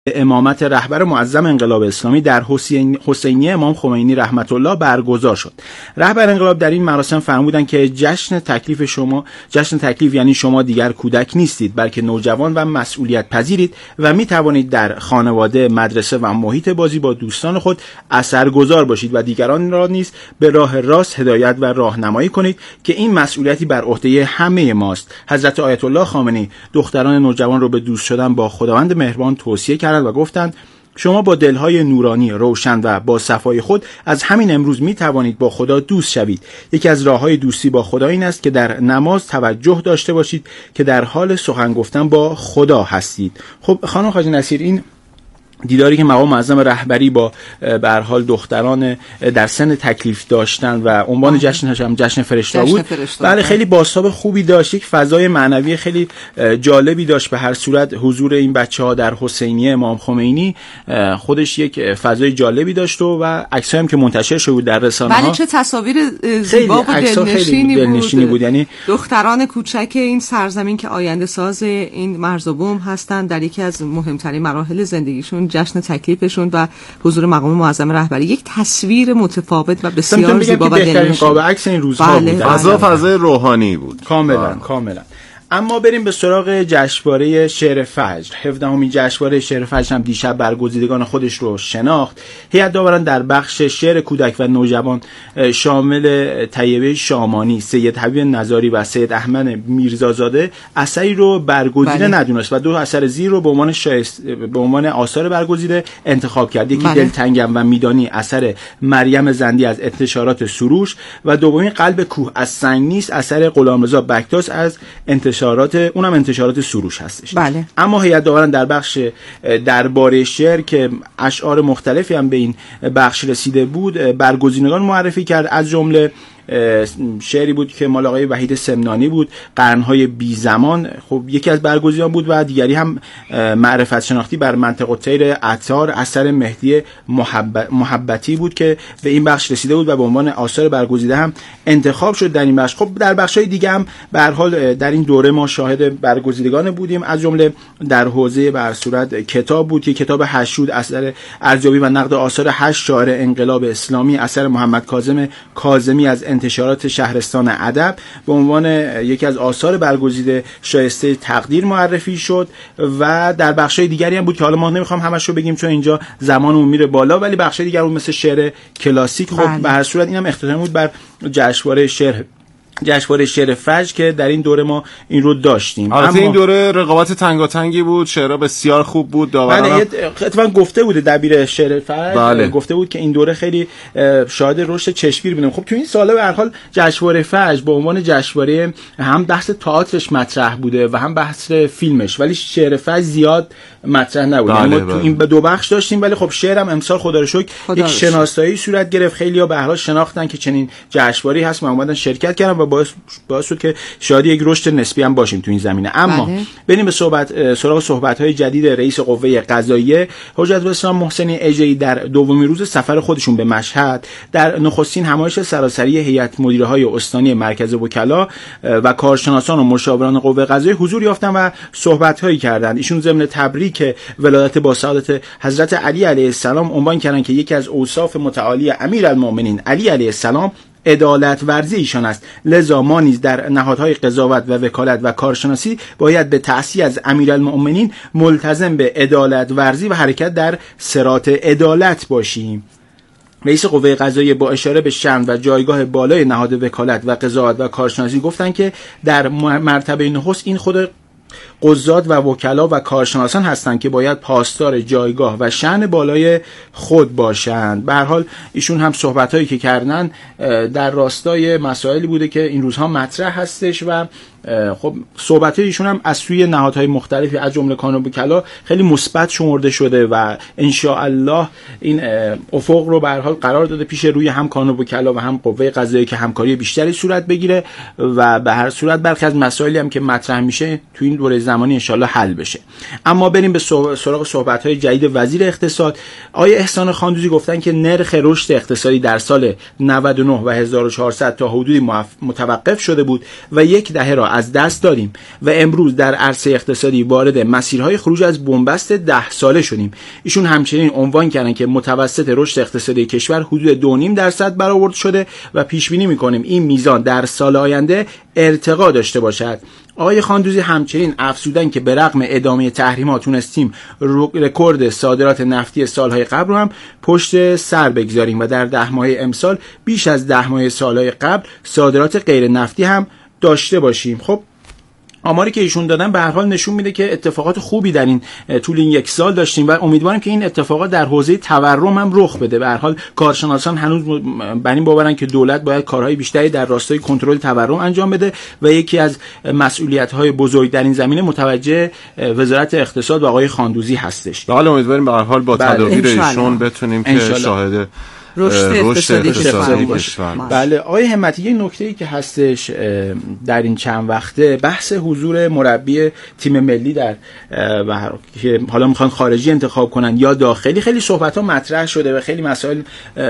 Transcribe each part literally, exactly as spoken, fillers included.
امامت رهبر معظم انقلاب اسلامی در حسین حسینیه امام خمینی رحمت الله برگزار شد. رهبر انقلاب در این مراسم فرمودند که جشن تکلیف شما جشن تکلیف یعنی شما دیگر کودک نیستید، بلکه نوجوان و مسئولیت پذیرید و می توانید در خانواده، مدرسه و محیط بازی با دوستان خود اثرگذار باشید و دیگران را نیز به راه راست هدایت و راهنمایی کنید که این مسئولیتی بر عهده همه ماست. حضرت آیت الله خامنه‌ای دختران نوجوان را به دوست شدن با خداوند مهربان توصیه کردند و گفتند شما با دلهای نورانی، روشن و با صفای خود از همین امروز می توانید با خدا دوست شوید. یکی از راههای دوستی با خدا این است که در نماز توجه داشته باشید که در حال سخن گفتن با خدا هستید. خب خانم خواجه نصیر، این دیداری که مقام معظم رهبری با به هر حال دختران در سن تکلیف داشتن و عنوان جشنش هم جشن فرشته بود، بله خیلی بازتاب خوبی داشت، یک فضای معنوی خیلی جالبی داشت. به هر صورت حضور این بچه‌ها در حسینیه امام خمینی خودش یک فضای جالبی داشت و عکسایی هم که منتشر شده بود در رسانه‌ها، بله چه تصاویر زیبا و دلنشینی بود. دلنشینی بود یعنی دختران کوچک این سرزمین که آینده ساز این مرز و بوم هستند در یکی از مهمترین مراحل زندگیشون جشن تکلیفشون و حضور مقام معظم رهبری، یک تصویر متفاوت و بسیار زیبا و دلنشین قاب عکس این روزها بله، بود. فضا فضای روحانی بود کاملا کاملا. اما بریم به سراغ جشنواره شعر فجر. هفدهمین جشنواره شعر فجر هم دیشب برگزیدگان خودش رو شناخت. هیئت داوران در بخش شعر کودک و نوجوان شامل طیبه شامانی، سید حبیب نظاری و سید احمد میرزازاده اثری رو برگزیده بله. ندونست و دو اثر زیر رو به عنوان شایست به عنوان آثار برگزیده انتخاب کرد. یکی بله. دلتنگم و میدانی اثر مریم زندی از انتشارات سروش و دومی قلب کوه از سنگ نیست اثر غلامرضا بکتاس از انتشارات اونم انتشارات سروش هستش. بله. اما هیئت داوران در بخش درباره شعر که اشعار مختلفی هم به این بخش رسیده بود برگزیدگان معرفی کرد، از جمله شعری بود که مال آقای وحید سمنانی بود، قرنهای بی زمان خب یکی از برگزیدگان بود و دیگری هم معرفت شناختی بر منطقه الطیر عطار اثر مهدی محبت محبتی بود که به این بخش رسیده بود و به عنوان آثار برگزیده هم انتخاب شد در این بخش. خب در بخش‌های دیگه هم به هر حال در این دوره ما شاهد برگزیدگان بودیم، از جمله در حوزه بر صورت کتاب بود که کتاب هشود اثر ارزیابی و نقد آثار هشت شاعر انقلاب اسلامی اثر محمد کاظم کاظمی از انتشارات شهرستان ادب به عنوان یکی از آثار برگزیده شایسته تقدیر معرفی شد و در بخش‌های دیگری هم بود که حالا ما نمیخوام همش رو بگیم چون اینجا زمانمون میره بالا، ولی بخش‌های دیگر بود مثل شعر کلاسیک. خب به هر صورت اینم اختتام بود بر جشنواره شعر جشنواره شعر فجر که در این دوره ما این رو داشتیم. البته این دوره رقابت تنگاتنگی بود، شعرها بسیار خوب بود. داوران بله اتفاقا گفته بود دبیر شعر فجر بله. گفته بود که این دوره خیلی شاهد رشد چشمگیر بودیم. خب تو این ساله به هر حال جشنواره فجر به عنوان جشنواره هم بحث تئاترش مطرح بوده و هم بحث فیلمش، ولی شعر فجر زیاد مطرح نبود. بله، ما بله. تو این دو بخش داشتیم، ولی خب شعرم امسال خدا رو شکر یک شناسایی صورت گرفت، خیلی‌ها به هر حال شناختن که چنین جشنواره‌ای هست و اومدن شرکت کردن و باعث باعث شد که شاید یک رشد نسبی هم باشیم تو این زمینه. اما بله. بریم به صحبت سراغ صحبت‌های جدید رئیس قوه قضاییه حجت الاسلام محسنی اژه‌ای در دومین روز سفر خودشون به مشهد در نخستین همایش سراسری هیئت مدیره‌های استانی مرکز وکلا و کارشناسان و مشاوران قوه قضاییه حضور یافتند و صحبت‌هایی کردند. ایشون ضمن تبریک ولادت با سعادت حضرت علی علیه السلام عنوان کردند که یکی از اوصاف متعالی امیرالمؤمنین علی علیه السلام عدالت ورزی ایشان است، لذا ما نیز در نهادهای قضاوت و وکالت و کارشناسی باید به تأسیس از امیرالمؤمنین ملتزم به عدالت ورزی و حرکت در صراط عدالت باشیم. رئیس قوه قضاییه با اشاره به شأن و جایگاه بالای نهاد وکالت و قضاوت و کارشناسی گفتند که در مرتبه نخست این خود قضات و وکلا و کارشناسان هستند که باید پاسدار جایگاه و شأن بالای خود باشند. به هر حال ایشون هم صحبتایی که کردن در راستای مسائلی بوده که این روزها مطرح هستش و خب صحبت‌های ایشون هم از سوی نهادهای مختلفی از جمله کانون وکلا خیلی مثبت شمرده شده و ان شاء الله این افق رو به هر حال قرار داده پیش روی هم کانون وکلا و هم قوه قضاییه که همکاری بیشتری صورت بگیره و به هر صورت برخی از مسائلی هم که مطرح میشه تو این دوره زمانی انشالله حل بشه. اما بریم به سراغ صحبت‌های جدید وزیر اقتصاد. آقای احسان خاندوزی گفتن که نرخ رشد اقتصادی در سال نود و نه و هزار و چهارصد تا حدودی متوقف شده بود و یک دهه را از دست دادیم و امروز در عرصه اقتصادی وارد مسیرهای خروج از بنبست ده ساله شدیم. ایشون همچنین عنوان کردن که متوسط رشد اقتصادی کشور حدود دو و نیم درصد برآورد شده و پیش بینی می‌کنیم این میزان در سال آینده ارتقا داشته باشد. آقای خاندوزی همچنین افزودن که به رغم ادامه تحریمات تونستیم رکورد صادرات نفتی سالهای قبل رو هم پشت سر بگذاریم و در ده ماه امسال بیش از ده ماه سالهای قبل صادرات غیر نفتی هم داشته باشیم. خب آماری که ایشون دادن به هر حال نشون میده که اتفاقات خوبی در این طول این یک سال داشتیم و امیدوارم که این اتفاقات در حوزه تورم هم رخ بده. به هر حال کارشناسان هنوز بر این باورن که دولت باید کارهای بیشتری در راستای کنترل تورم انجام بده و یکی از مسئولیت‌های بزرگ در این زمینه متوجه وزارت اقتصاد و آقای خاندوزی هستش. بله امیدواریم به هر حال با تدابیر ایشون بتونیم که شاهد رشد اقتصادی کشور. بله آقای همتی، یه نکته‌ای که هستش در این چند وقته بحث حضور مربی تیم ملی در که حالا میخوان خارجی انتخاب کنن یا داخلی، خیلی صحبت‌ها مطرح شده و خیلی مسائل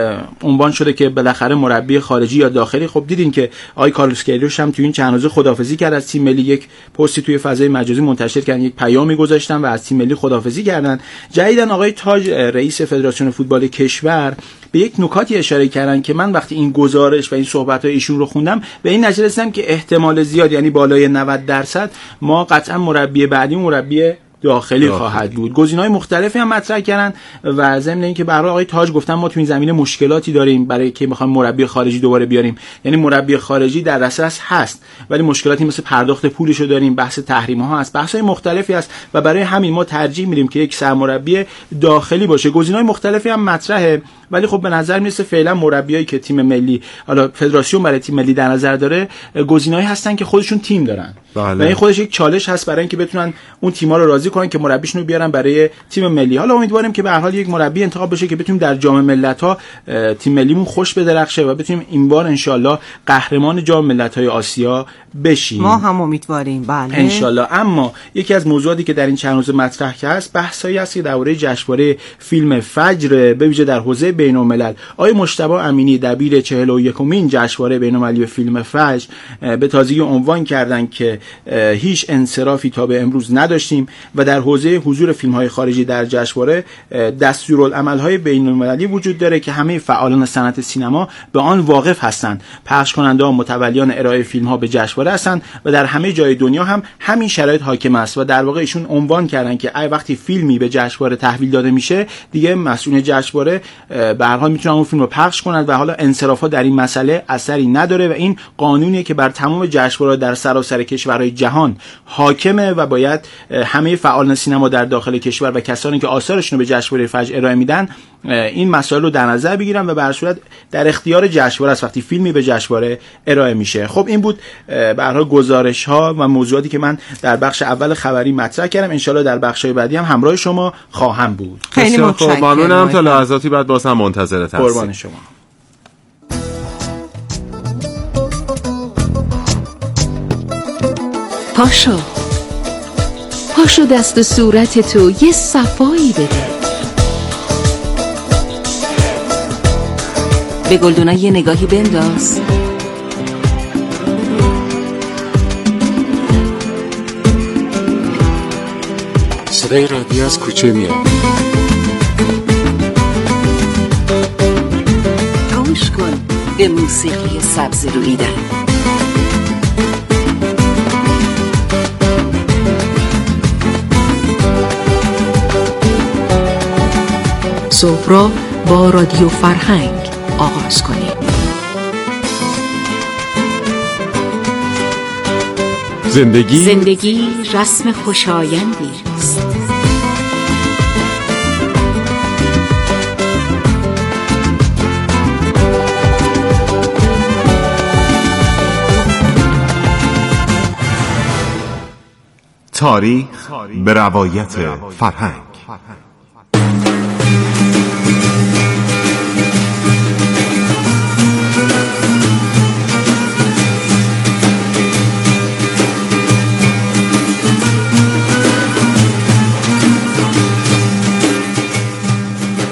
عنوان شده که بالاخره مربی خارجی یا داخلی. خب دیدین که آقای کارلوس کیروش هم توی این چند روزه خداحافظی کرد از تیم ملی، یک پستی توی فضای مجازی منتشر کردن، یک پیامی گذاشتن و از تیم ملی خداحافظی کردن. جدیداً آقای تاج رئیس فدراسیون فوتبال کشور به یک نکاتی اشاره کردن که من وقتی این گزارش و این صحبت‌های ایشون رو خوندم به این نتیجه رسیدم که احتمال زیاد، یعنی بالای نود درصد، ما قطعا مربی بعدی مربی داخلی خواهد بود. گزینه‌های مختلفی هم مطرح کردن و ضمن اینکه برای آقای تاج گفتن ما تو این زمینه مشکلاتی داریم برای که می‌خوایم مربی خارجی دوباره بیاریم. یعنی مربی خارجی در دسترس هست ولی مشکلاتی مثل پرداخت پولشو داریم، بحث تحریم‌ها هست، بحث‌های مختلفی هست و برای همین ما ترجیح میدیم که یک سرمربی داخلی باشه. گزینه‌های مختلفی هم مطرحه ولی خب به نظر میرسه فعلا مربیایی که تیم ملی، حالا فدراسیون برای تیم ملی در نظر داره، گزینه‌ای هستن که خودشون تیم دارن. بله. و این خودش یک چالش هست برای اینکه بتونن اون تیم‌ها رو راضی کنن که مربیشون رو بیارن برای تیم ملی. حالا امیدواریم که به هر حال یک مربی انتخاب بشه که بتونیم در جام ملت‌ها تیم ملیمون خوش بدرخشه و بتونیم این بار انشالله قهرمان جام ملت‌های آسیا بشیم. ما هم امیدواریم. بله انشالله. اما یکی از موضوعاتی که در این چند روز مطرح که هست بحثایی است که درباره جشنواره فیلم فجر به ویژه در حوزه بین‌الملل. آقای مجتبی امینی دبیر چهل و یکمین جشنواره بین‌المللی فیلم فجر به تازگی عنوان کردند که هیچ انصرافی تا به امروز نداشتیم و در حوزه حضور فیلم‌های خارجی در جشنواره دستورالعمل‌های بین‌المللی وجود داره که همه فعالان صنعت سینما به آن واقف هستند. پخش کننده‌ها متولیان ارائه فیلم‌ها به جشنواره هستند و در همه جای دنیا هم همین شرایط حاکم است و در واقع ایشون عنوان کردن که ای وقتی فیلمی به جشنواره تحویل داده میشه دیگه مسئول جشنواره به هر حال میتونن اون فیلم رو پخش کنند و حالا انصراف‌ها در این مسئله اثری نداره و این قانونیه که بر تمام جشنواره در سراسر کشورهای جهان حاکمه و باید همه فعالان سینما در داخل کشور و کسانی که آثارشون رو به جشنواره فجر ارائه میدن این مسائل رو در نظر بگیرن و به هر صورت در اختیار جشنواره است وقتی فیلمی به جشنواره ارائه میشه. خب این بود به هر حال گزارش‌ها و موضوعاتی که من در بخش اول خبری مطرح کردم. ان شاءالله در بخش‌های بعدی هم همراه شما خواهم بود. خیلی ممنونم. تا لحظاتی بعد باز هم منتظرت هستم. قربان شما. پاشو پاشو دست و صورت تو یه صفایی بده. به گلدونا یه نگاهی بنداز. صدای رادیو از کوچه میاد. گوش کن به موسیقی سبز رویدن. صبح را با رادیو فرهنگ آغاز کنید. زندگی زندگی رسم خوشایندی است. تاریخ به روایت فرهنگ.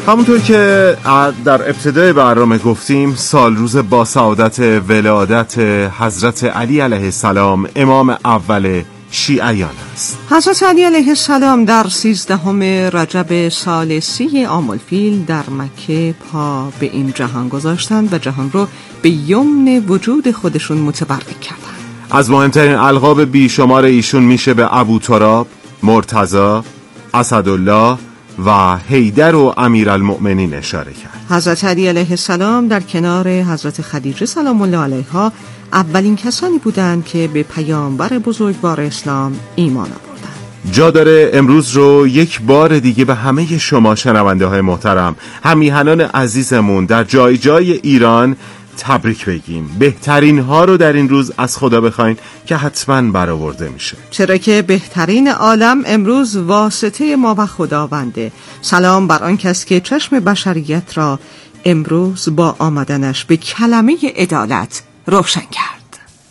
همونطور که در ابتدای برنامه گفتیم، سال روز با سعادت ولادت حضرت علی علیه السلام امام اول شیعیان است. حضرت علی علیه السلام در سیزدهم رجب سال سی عام الفیل در مکه پا به این جهان گذاشتند و جهان رو به یمن وجود خودشون متبرک کردند. از مهمترین القاب بیشمار ایشون میشه به ابو تراب، مرتضی، اسدالله و حیدر و امیرالمؤمنین اشاره کرد. حضرت علی علیه السلام در کنار حضرت خدیجه سلام الله علیها اولین کسانی بودند که به پیامبر بزرگوار اسلام ایمان آوردند. جا داره امروز رو یک بار دیگه به همه شما شنونده های محترم، همیهنان عزیزمون در جای جای ایران تبریک بگیم. بهترین ها رو در این روز از خدا بخواین که حتما برآورده میشه، چرا که بهترین عالم امروز واسطه ما و خداونده. سلام بر آن کس که چشم بشریت را امروز با آمدنش به کلمه عدالت روشن کرد.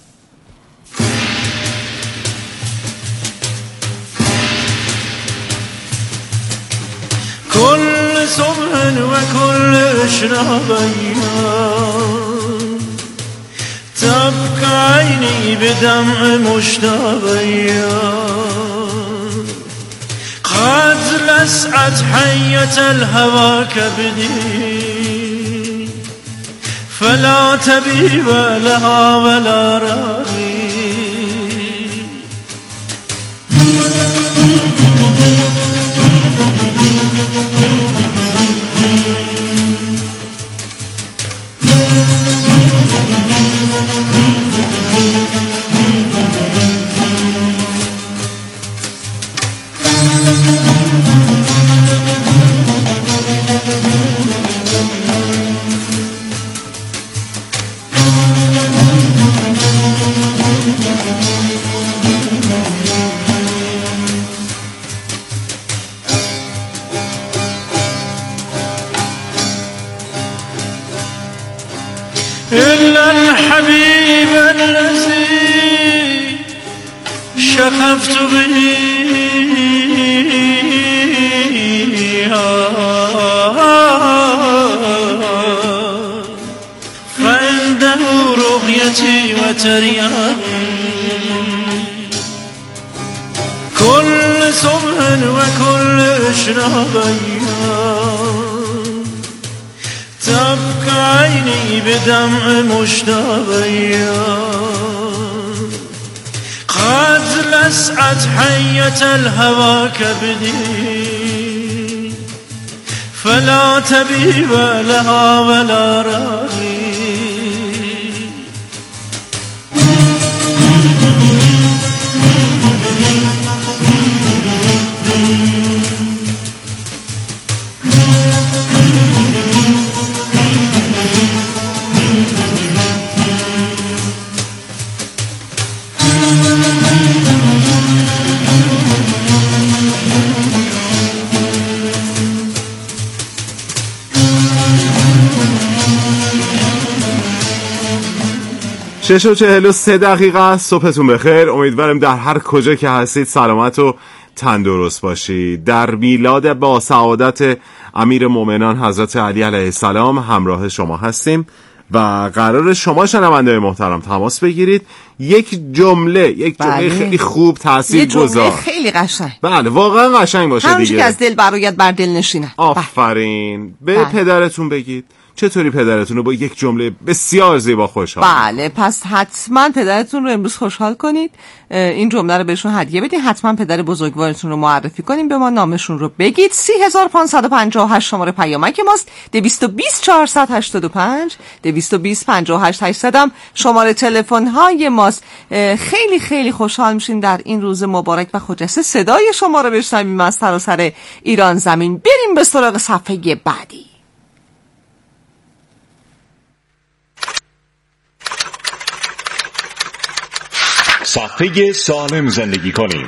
کل صبح و کل اشرابیان تبقى عيني بدمع مشتاقيا قد لسعت حية الهوى كبدي فلا تبيب لها ولا راغي إلا الحبيب الذي شغفت به فعنده رؤيتي وترياقي كل صبح وكل اشراقيا تبقى عيني بدمع مشتاقيا قد لسعت حية الهوى كبدي فلا تبيب لها ولا راغي شش و چهل و سه دقیقه است. صبحتون بخیر. امیدوارم در هر کجا که هستید سلامت و تندرست باشید. در میلاد با سعادت امیر مومنان حضرت علی علیه السلام همراه شما هستیم و قرار شما شنونده محترم تماس بگیرید. یک جمله یک جمله بله. خیلی خوب تاثیرگذار، یه جمله خیلی قشنگ، بله واقعا قشنگ باشه دیگه، همونجوری که از دل برایت بر دل نشینه. آفرین. به بله. پدرتون بگید. چطوری پدرتون رو با یک جمله بسیار زیبا خوشحال؟ بله، پس حتما پدرتون رو امروز خوشحال کنید، این جمله رو بهشون هدیه بدین. حتما پدر بزرگوارتون رو معرفی کنین، به ما نامشون رو بگید. سی هزار پانصد و پنجاه و هشت شماره پیامک ماست. دویست و بیست چهارصد هشتاد و پنج دویست و بیست پنجاه و هشت هشتصد هم شماره تلفن های ماست. خیلی خیلی خوشحال میشیم در این روز مبارک و خجسته صدای شما رو بشنویم از سراسر ایران زمین. بریم به سراغ صفحه بعدی. صفحه سالم زندگی کنیم.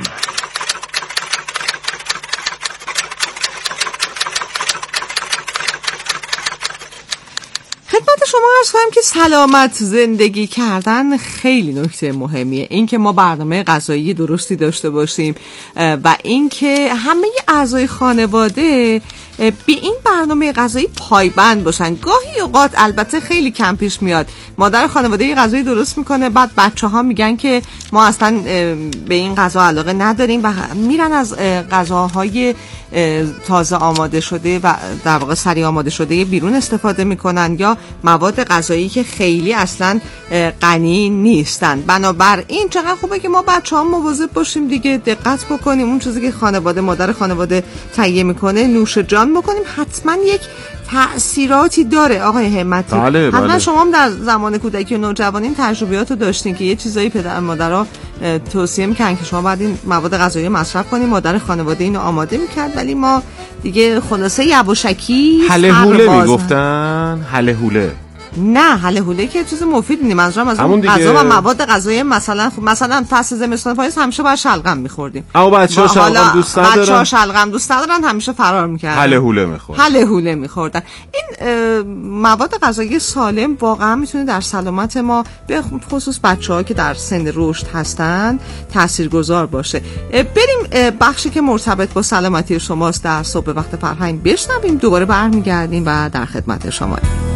خدمت خدمت شما عرض کنم که سلامت زندگی کردن خیلی نکته مهمیه. این که ما برنامه غذایی درستی داشته باشیم و این که همه اعضای خانواده به این برنامه غذایی پایبند باشن. گاهی اوقات البته خیلی کم پیش میاد مادر خانواده یه غذایی درست میکنه، بعد بچه‌ها میگن که ما اصلا به این غذا علاقه نداریم و میرن از غذاهای تازه آماده شده و در واقع سریع آماده شده بیرون استفاده میکنن یا مواد غذایی که خیلی اصلا غنی نیستن. بنابراین چقدر خوبه که ما بچه‌ها مواظب باشیم دیگه، دقت بکنیم اون چیزی که خانواده مادر خانواده تهیه میکنه نوش جان بکنیم. حتما یک تأثیراتی داره آقای همتی. بله حتما بله. شما هم در زمان کودکی و نوجوانی تجربیاتو داشتین که یه چیزایی پدر مادرها توصیه میکنن که شما باید این مواد غذایی مصرف کنین، مادر خانواده اینو آماده میکرد ولی ما دیگه خلاصه یواشکی حله حوله میگفتن. حله حوله نه، حله حوله که چیز مفید نیم، منظورم از اون غذا و مواد غذایی مثلا خب مثلا فصل زمستون پاییز همیشه باید شلغم می‌خوردیم. اما بچه‌ها شلغم دوست ندارن. بچه‌ها شلغم دوست ندارن، همیشه فرار می‌کردن. حله حوله می‌خوردن. حله حوله می‌خوردن. این مواد غذایی سالم واقعا میتونه در سلامت ما به خصوص بچه‌ها که در سن رشد هستن تاثیرگذار باشه. بریم بخشی که مرتبط با سلامتی شماست در صبح وقت فرهنگ بشنویم، دوباره برمیگردیم و در خدمت شما.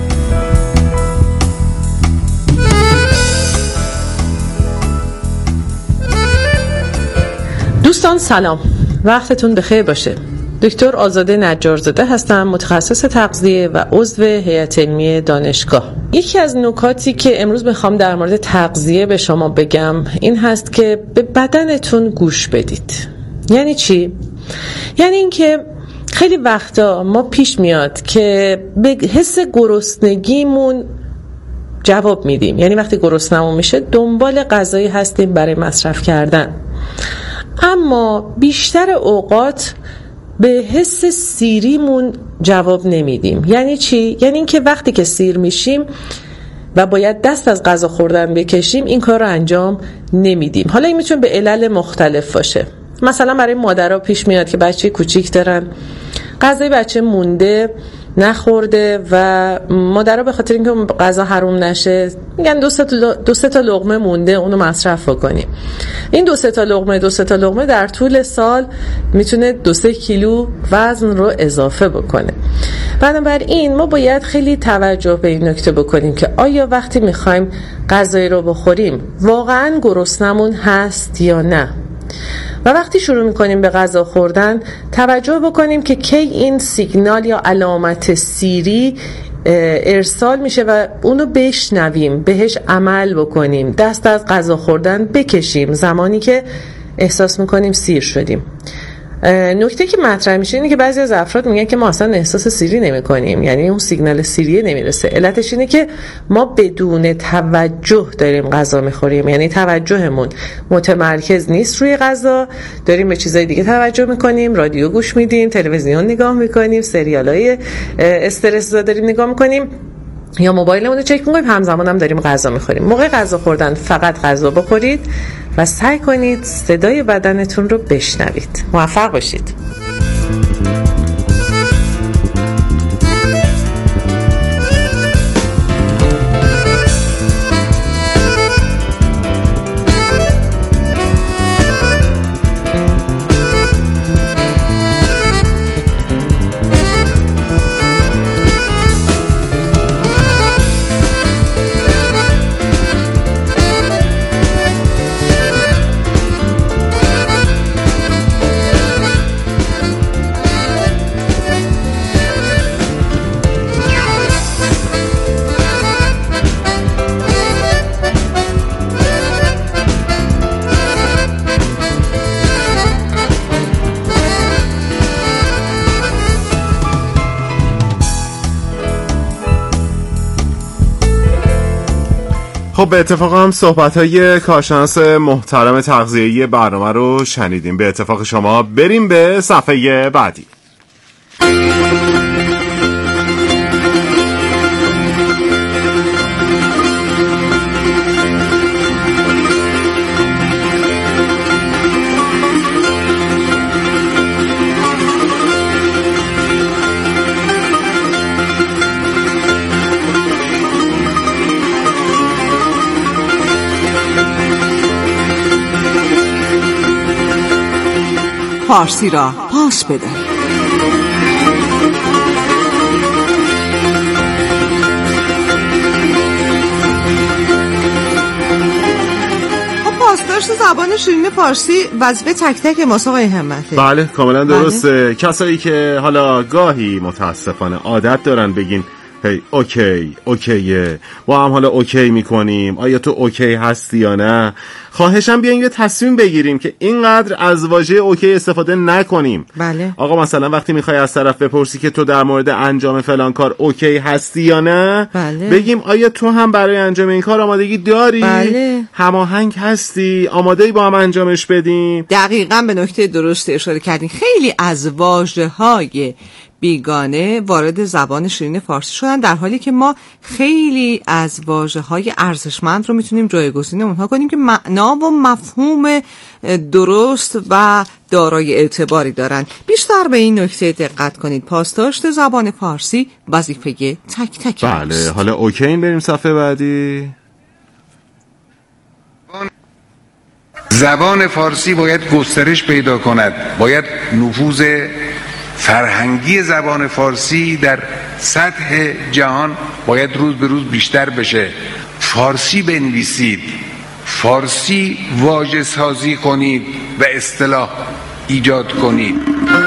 دوستان سلام، وقتتون بخیر باشه. دکتر آزاده نجارزاده هستم، متخصص تغذیه و عضو هیئت علمی دانشگاه. یکی از نکاتی که امروز میخوام در مورد تغذیه به شما بگم این هست که به بدنتون گوش بدید. یعنی چی؟ یعنی اینکه خیلی وقتا ما پیش میاد که به حس گرسنگیمون جواب میدیم، یعنی وقتی گرسنمون میشه دنبال غذایی هستیم برای مصرف کردن، اما بیشتر اوقات به حس سیریمون جواب نمیدیم. یعنی چی؟ یعنی اینکه وقتی که سیر میشیم و باید دست از غذا خوردن بکشیم این کار رو انجام نمیدیم. حالا این میتونه به علل مختلف باشه. مثلا برای مادرها پیش میاد که بچه کوچیک دارن، غذای بچه مونده نخورده و مادرها به خاطر اینکه غذا حروم نشه میگن دو سه تا دو سه تا لقمه مونده اونو مصرف بکنیم. این دو سه تا لقمه دو سه تا لقمه در طول سال میتونه دو سه کیلو وزن رو اضافه بکنه. بنابراین ما باید خیلی توجه به این نکته بکنیم که آیا وقتی میخوایم غذایی رو بخوریم واقعا گرسنمون هست یا نه. و وقتی شروع میکنیم به غذا خوردن توجه بکنیم که کی این سیگنال یا علامت سیری ارسال میشه و اونو بشنویم، بهش عمل بکنیم، دست از غذا خوردن بکشیم زمانی که احساس میکنیم سیر شدیم. نکته که مطرح میشه اینه که بعضی از افراد میگن که ما اصلا احساس سیری نمی‌کنیم، یعنی اون سیگنال سیریه نمیرسه. علتش اینه که ما بدون توجه داریم غذا میخوریم، یعنی توجهمون متمرکز نیست روی غذا، داریم به چیزای دیگه توجه میکنیم، رادیو گوش میدیم، تلویزیون نگاه میکنیم، سریالای استرس زا داریم نگاه میکنیم یا موبایلمون رو چک میکنیم، همزمان هم داریم غذا میخوریم. موقع غذا خوردن فقط غذا بخورید و سعی کنید صدای بدنتون رو بشنوید. موفق باشید. خب به اتفاق هم صحبت‌های کارشناس محترم تغذیه‌ای برنامه رو شنیدیم. به اتفاق شما بریم به صفحه بعدی. فارسی را پاس بده. پاسداشت زبان شیرین فارسی وظیفه تک تک ماست آقای همته. بله کاملا درسته. بله. کسایی که حالا گاهی متاسفانه عادت دارن بگین هی اوکی اوکیه با هم حالا اوکی میکنیم، آیا تو اوکی هستی یا نه، خواهشم بیاین یه تصمیم بگیریم که اینقدر از واژه اوکی استفاده نکنیم. بله. آقا مثلا وقتی میخوای از طرف بپرسی که تو در مورد انجام فلان کار اوکی هستی یا نه، بله. بگیم آیا تو هم برای انجام این کار آمادگی داری؟ بله. هماهنگ هستی؟ آماده‌ای با هم انجامش بدیم؟ دقیقاً به نکته درست اشاره کردین. خیلی از واژه‌های بیگانه وارد زبان شیرین فارسی شدن، در حالی که ما خیلی از واژه‌های ارزشمند رو میتونیم جایگزین اونها کنیم که معنا و مفهوم درست و دارای اعتباری دارن. بیشتر به این نکته دقت کنید. پاسداشت زبان فارسی وظیفه تک تک. بله. حالا اوکی بریم صفحه بعدی. زبان فارسی باید گسترش پیدا کند، باید نفوذ فرهنگی زبان فارسی در سطح جهان باید روز به روز بیشتر بشه. فارسی بنویسید، فارسی واژه سازی کنید و اصطلاح ایجاد کنید.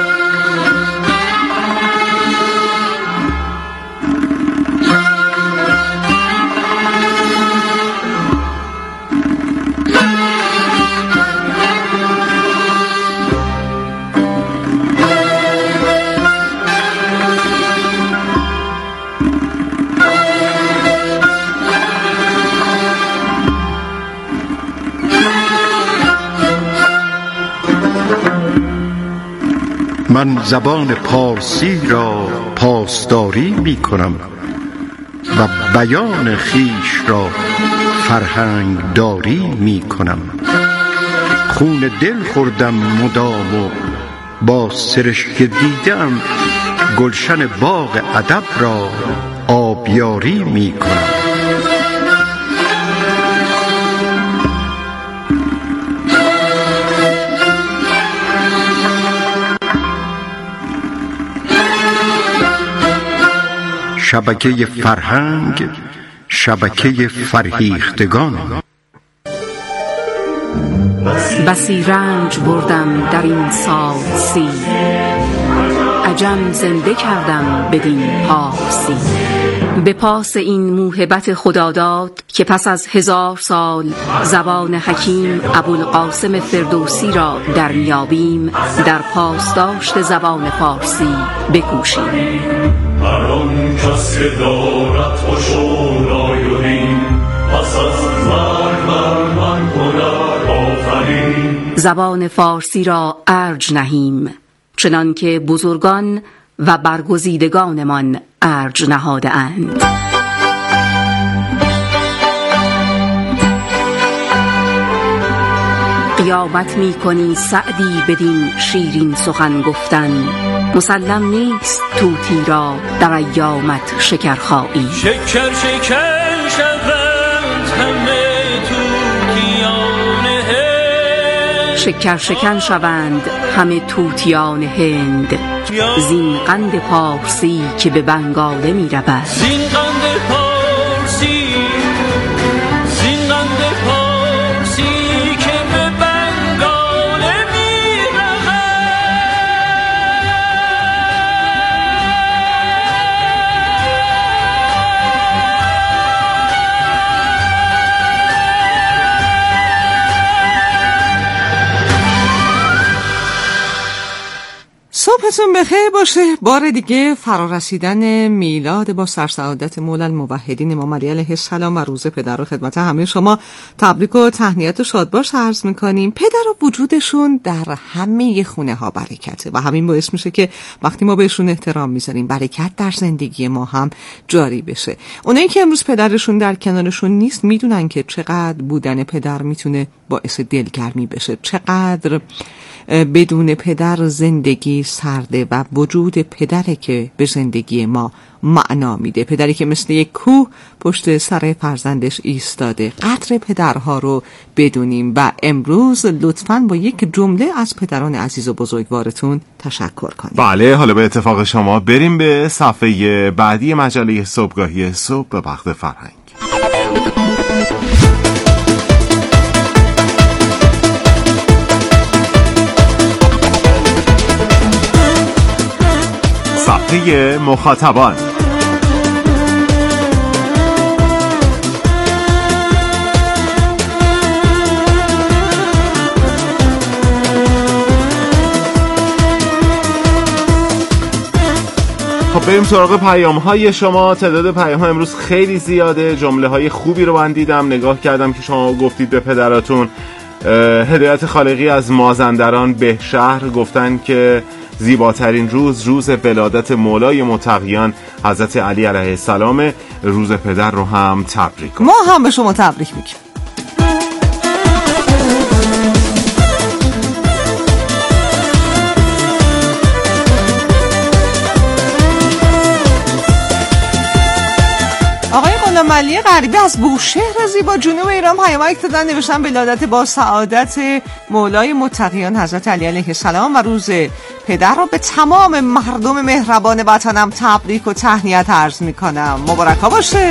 من زبان پارسی را پاسداری می کنم و بیان خیش را فرهنگ داری می کنم. خون دل خوردم مدام و با سرشک دیدم گلشن باغ ادب را آبیاری می کنم. شبکه فرهنگ، شبکه فرهیختگان. بسی رنج بردم در این سال سی، عجم زنده کردم بدین پارسی. به پاس این موهبت خداداد که پس از هزار سال زبان حکیم ابوالقاسم فردوسی را در میابیم، در پاسداشت زبان فارسی بکوشیم. هر آن کس که دارد خشونایورین، پس از مرگ بر من کند آفرین. زبان فارسی را ارج نهیم، چنان که بزرگان و برگزیدگانمان ارج نهاده اند. قیامت می کنی سعدی بدین شیرین سخن گفتن، مسلم نیست طوطی را در ایامت شکرخایی. شکر شکر شوند همه طوطیان هند، شکر شکن شوند همه طوطیان هند. زین قند پارسی که به بنگاله می رود، زین قند پارسی، زین قند پارسی که به بنگاله می رود. صبحتون بخیر باشه. بار دیگه فرارسیدن میلاد با سرسعادت مولا الموحدین امام علی علیه السلام و روز پدر و خدمت همه شما تبریک و تهنیت و شادباش عرض میکنیم. پدر و وجودشون در همه خونه ها برکته و همین باعث میشه که وقتی ما بهشون احترام میذاریم برکت در زندگی ما هم جاری بشه. اونایی که امروز پدرشون در کنارشون نیست میدونن که چقدر بودن پدر میتونه باعث دلگرمی بشه. چقدر بدون پدر زندگی سرده و وجود پدره که به زندگی ما معنا میده. پدری که مثل یک کوه پشت سر فرزندش ایستاده. قدر پدرها رو بدونیم و امروز لطفاً با یک جمله از پدران عزیز و بزرگوارتون تشکر کنیم. بله، حالا به اتفاق شما بریم به صفحه بعدی مجله صبحگاهی صبح به وقت فرهنگ. صفحه مخاطبان. خب بریم سراغ پیام های شما. تعداد پیام ها امروز خیلی زیاده. جمله های خوبی رو من دیدم، نگاه کردم که شما گفتید به پدراتون. هدایت خالقی از مازندران به شهر گفتن که زیباترین روز روز ولادت مولای متقیان حضرت علی علیه السلام. روز پدر رو هم تبریک کنید. ما هم به شما تبریک میگیم. آقای غلامعلی غریبی از بوشهر زیبا جنوب ایران پیامک دادن، نوشتن ولادت با سعادت مولای متقیان حضرت علی علیه السلام و روز پدر را به تمام مردم مهربان وطنم تبریک و تهنیت عرض میکنم. مبارک باشه.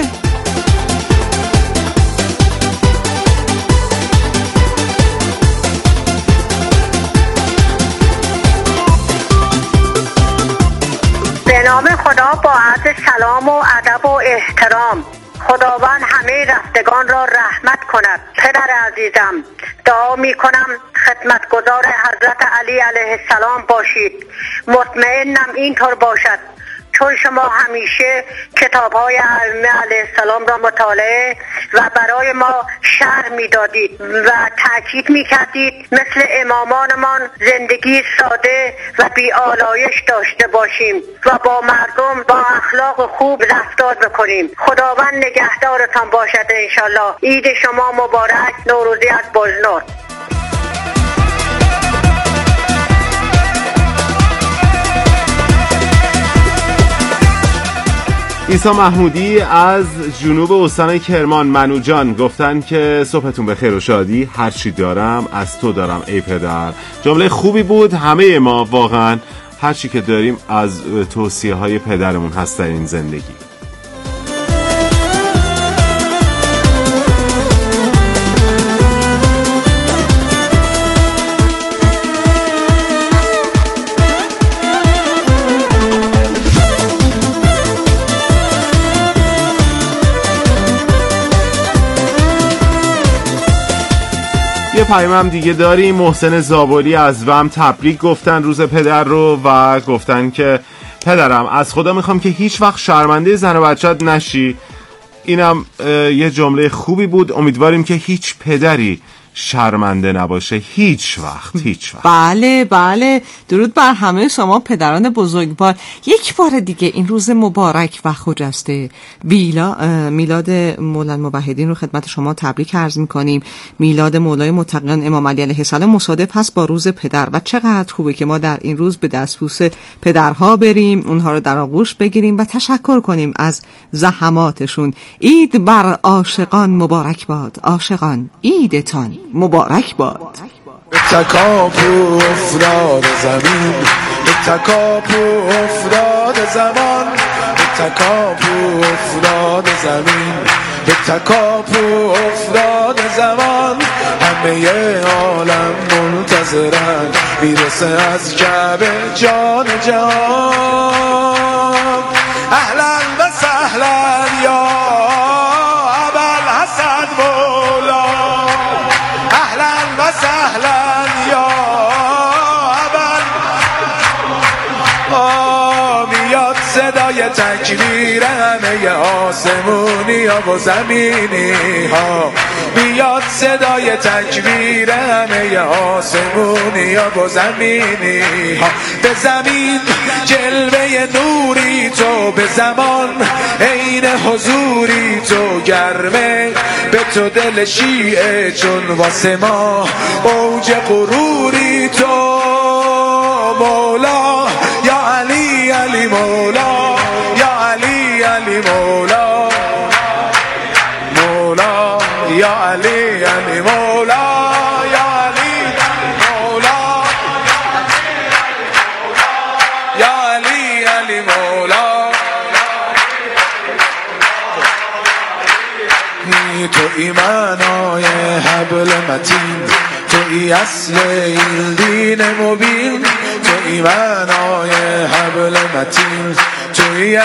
به نام خدا با عرض سلام و ادب و احترام. خداوند همه رفتگان را رحمت کند. پدر عزیزم، دعا می کنم خدمتگزار حضرت علی علیه السلام باشید. مطمئنم اینطور باشد، چون شما همیشه کتاب‌های ائمه علیه السلام را مطالعه و برای ما شرح می‌دادید و تأکید می‌کردید مثل امامانمان زندگی ساده و بی‌آلایش داشته باشیم و با مردم با اخلاق خوب رفتار بکنیم. خداوند نگهدارتان باشد انشالله. عید شما مبارک. نوروزی از بزرگ. عیسی محمودی از جنوب استان کرمان منو جان گفتن که صبحتون بخیر و شادی. هر چی دارم از تو دارم ای پدر. جمله خوبی بود. همه ما واقعا هر چی که داریم از توصیه های پدرمون هست در این زندگی. یه پیام دیگه داریم. محسن زابوری از وم تبریک گفتن روز پدر رو و گفتن که پدرم از خدا میخوام که هیچ وقت شرمنده زن و بچت نشی. اینم یه جمله خوبی بود. امیدواریم که هیچ پدری شرمنده نباشه هیچ وقت هیچ وقت. بله بله، درود بر همه شما پدران بزرگوار. یک بار دیگه این روز مبارک و خجسته بیلا میلاد مولانا موحدین رو خدمت شما تبریک عرض میکنیم. میلاد مولای متقیان امام علی علیه السلام مصادف هست با روز پدر و چقدر خوبه که ما در این روز به دستبوس پدرها بریم، اونها رو در آغوش بگیریم و تشکر کنیم از زحماتشون. عید بر عاشقان مبارک باد. عاشقان عیدتان مبارک باد. به تکاپو افتاد زمین، به تکاپو افتاد زمان، به تکاپو افتاد زمین، به تکاپو افتاد زمان. همه عالم منتظرن میرسه از کعبه جان جهان. اهلا و سهلا یا ابوالحسن مولا، اهلا و سهلا یا ابوال. میاد صدای تکبیر همه آسمونی ها و زمینی ها، میاد صدای تکبیر همه آسمونی ها و زمینی ها. به زمین جلوه نوری تو به زمان عین حضوری تو گرمه به تو دل شیعه چون واسه ما اوج غروری تو مولا یا علی علی مولا یا علی علی مولا مولا یا علی علی مولا یا علی مولا یا علی علی مولا تو ایمانای حبل متین تو ای اصل این دین مبین تو ایمانای حبل متین تو ای